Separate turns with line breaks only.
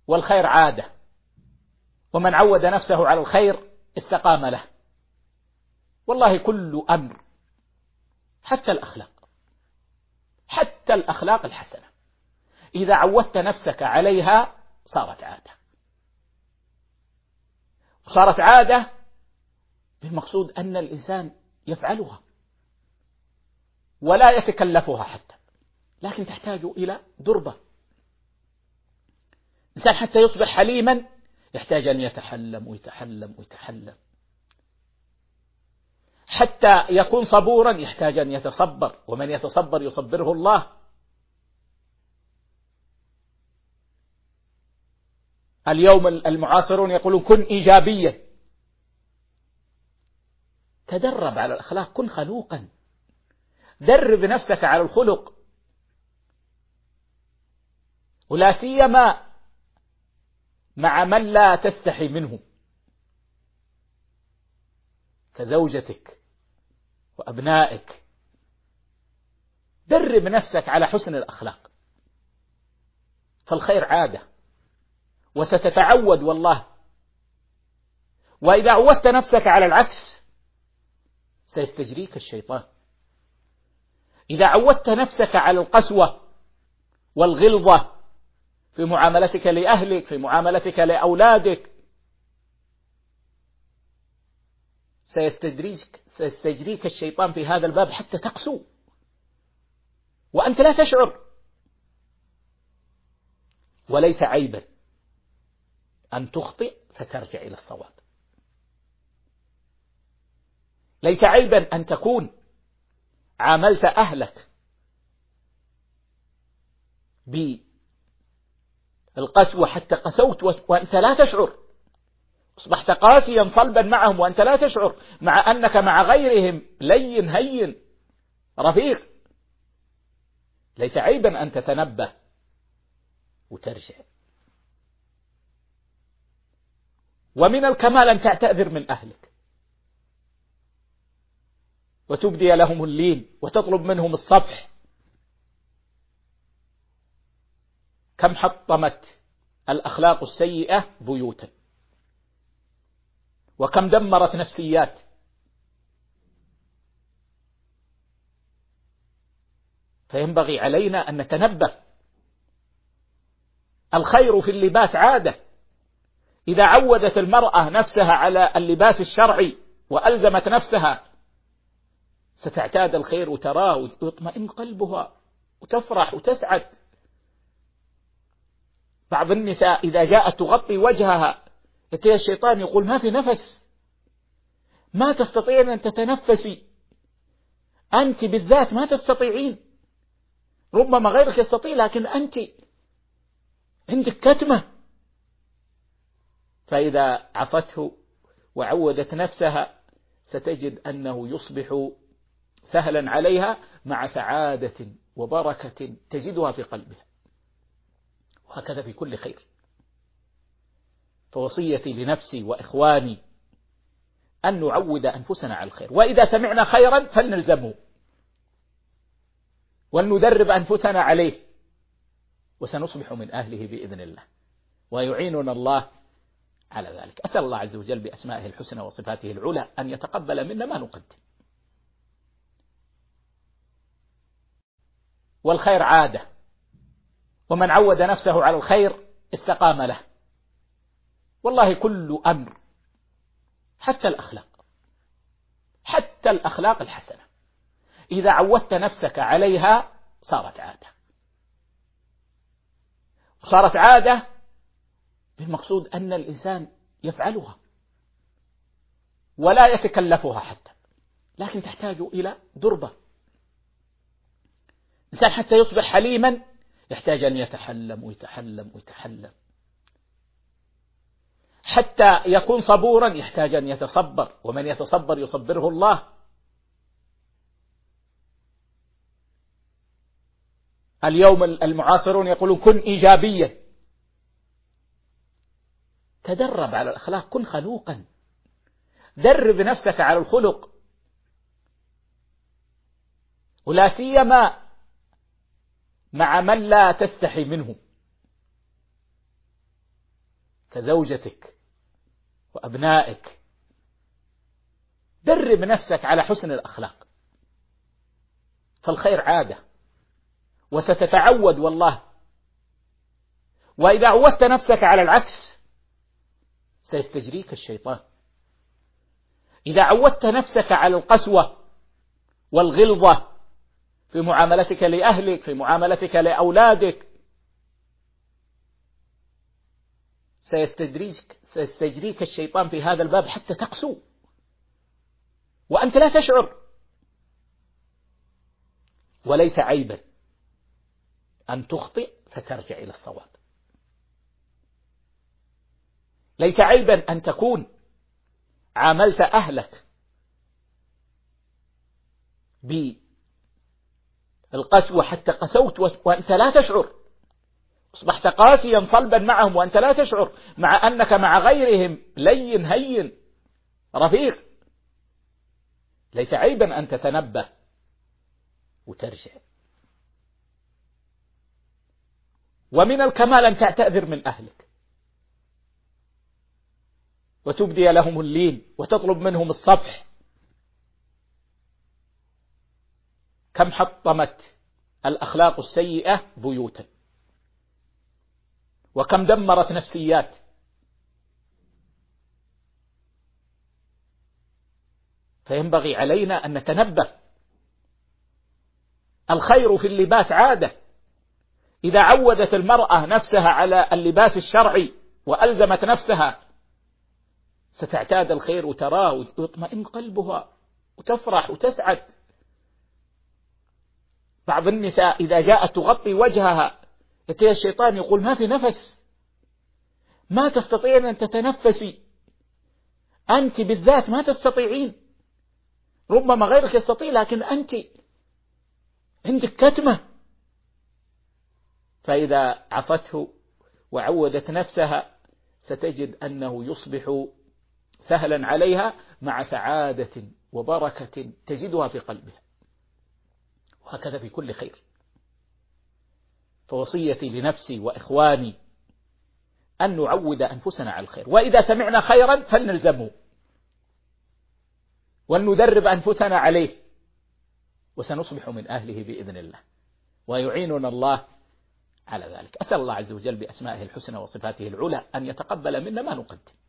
والخير عادة، ومن عود نفسه على الخير استقام له. والله كل أمر، حتى الأخلاق الحسنة، إذا عودت نفسك عليها صارت عادة. صارت عادة بالمقصود أن الإنسان يفعلها ولا يتكلفها حتى، لكن تحتاج إلى دربة. الإنسان حتى يصبح حليما يحتاج أن يتحلم ويتحلم ويتحلم، حتى يكون صبورا يحتاج أن يتصبر، ومن يتصبر يصبره الله. اليوم المعاصرون يقولون كن إيجابيا، تدرب على الأخلاق، كن خلوقا، درب نفسك على الخلق، ولا سيما مع من لا تستحي منه كزوجتك وأبنائك. درب نفسك على حسن الأخلاق، فالخير عادة وستتعود والله. وإذا عودت نفسك على العكس سيستجريك الشيطان. إذا عودت نفسك على القسوة والغلظة في معاملتك لأهلك، في معاملتك لأولادك، سيستجريك الشيطان في هذا الباب حتى تقسو وأنت لا تشعر. وليس عيبا أن تخطئ فترجع إلى الصواب، ليس عيبا أن تكون عاملت أهلك بالقسوة حتى قسوت وأنت لا تشعر، أصبحت قاسيا صلبا معهم وأنت لا تشعر، مع أنك مع غيرهم لين هين رفيق. ليس عيبا أن تتنبه وترجع. ومن الكمال أن تعتذر من أهلك وتبدي لهم اللين وتطلب منهم الصفح. كم حطمت الأخلاق السيئة بيوتا، وكم دمرت نفسيات. فينبغي علينا أن نتنبه. الخير في اللباس عادة، إذا عودت المرأة نفسها على اللباس الشرعي وألزمت نفسها ستعتاد الخير وتراه ويطمئن قلبها وتفرح وتسعد. بعض النساء إذا جاءت تغطي وجهها يأتيها الشيطان يقول ما في نفس، ما تستطيعين أن تتنفسي، أنت بالذات ما تستطيعين، ربما غيرك يستطيع لكن أنت عندك كتمة. فإذا عصته وعودت نفسها ستجد أنه يصبح سهلا عليها مع سعادة وبركة تجدها في قلبها، وهكذا في كل خير. فوصيتي لنفسي وإخواني أن نعود أنفسنا على الخير، وإذا سمعنا خيرا فلنلزمه ولندرب أنفسنا عليه، وسنصبح من أهله بإذن الله، ويعيننا الله على ذلك. أسأل الله عز وجل بأسمائه الحسنى وصفاته العلى أن يتقبل منا ما نقدم. والخير عادة، ومن عود نفسه على الخير استقام له. والله كل أمر، حتى الأخلاق الحسنة، إذا عودت نفسك عليها صارت عادة. صارت عادة بالمقصود أن الإنسان يفعلها ولا يتكلفها حتى، لكن تحتاج إلى دربة. الإنسان حتى يصبح حليما يحتاج أن يتحلم ويتحلم ويتحلم، حتى يكون صبورا يحتاج أن يتصبر، ومن يتصبر يصبره الله. اليوم المعاصرون يقولون كن إيجابيا، تدرب على الأخلاق، كن خلوقا، درب نفسك على الخلق، ولا سيما مع من لا تستحي منه كزوجتك وأبنائك. درب نفسك على حسن الأخلاق، فالخير عادة وستتعود والله. وإذا عودت نفسك على العكس سيستجريك الشيطان. إذا عودت نفسك على القسوة والغلظة في معاملتك لأهلك، في معاملتك لأولادك، سيستجريك الشيطان في هذا الباب حتى تقسو وأنت لا تشعر. وليس عيبا أن تخطئ فترجع إلى الصواب. ليس عيبا أن تكون عاملت أهلك بالقسوة حتى قسوت وأنت لا تشعر، أصبحت قاسيا صلبا معهم وأنت لا تشعر، مع أنك مع غيرهم لين هين رفيق. ليس عيبا أن تتنبه وترجع. ومن الكمال أن تعتذر من أهلك وتبدي لهم اللين وتطلب منهم الصفح. كم حطمت الأخلاق السيئة بيوتا، وكم دمرت نفسيات. فينبغي علينا أن نتنبه. الخير في اللباس عادة. إذا عودت المرأة نفسها على اللباس الشرعي وألزمت نفسها ستعتاد الخير وتراه ويطمئن قلبها وتفرح وتسعد. بعض النساء إذا جاءت تغطي وجهها يأتيها الشيطان يقول ما في نفس، ما تستطيعين أن تتنفسي، أنت بالذات ما تستطيعين، ربما غيرك يستطيع لكن أنت عندك كتمة. فإذا عصته وعودت نفسها ستجد أنه يصبح سهلا عليها مع سعادة وبركة تجدها في قلبها. وهكذا في كل خير. فوصيتي لنفسي وإخواني أن نعود أنفسنا على الخير، وإذا سمعنا خيرا فلنلزمه ولندرب أنفسنا عليه، وسنصبح من أهله بإذن الله، ويعيننا الله على ذلك. أسأل الله عز وجل بأسمائه الحسنى وصفاته العلى أن يتقبل منا ما نقدم.